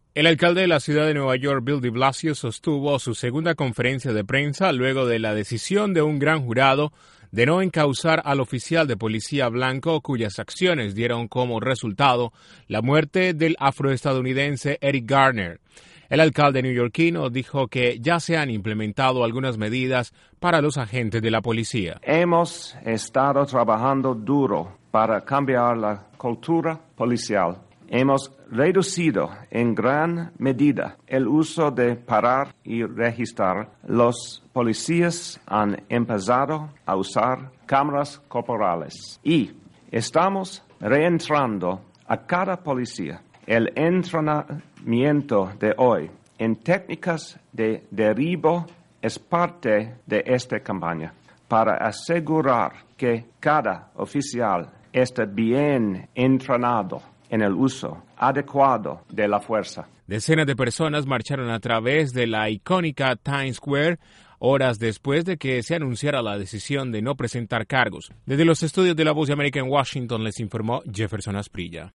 El alcalde de la ciudad de Nueva York, Bill de Blasio, sostuvo su segunda conferencia de prensa luego de la decisión de un gran jurado de no encausar al oficial de policía blanco cuyas acciones dieron como resultado la muerte del afroestadounidense Eric Garner. El alcalde neoyorquino dijo que ya se han implementado algunas medidas para los agentes de la policía. Hemos estado trabajando duro para cambiar la cultura policial. Hemos reducido en gran medida el uso de parar y registrar. Los policías han empezado a usar cámaras corporales y estamos reentrando a cada policía. El entrenamiento de hoy en técnicas de derribo es parte de esta campaña para asegurar que cada oficial esté bien entrenado en el uso adecuado de la fuerza. Decenas de personas marcharon a través de la icónica Times Square horas después de que se anunciara la decisión de no presentar cargos. Desde los estudios de La Voz de América en Washington les informó Jefferson Asprilla.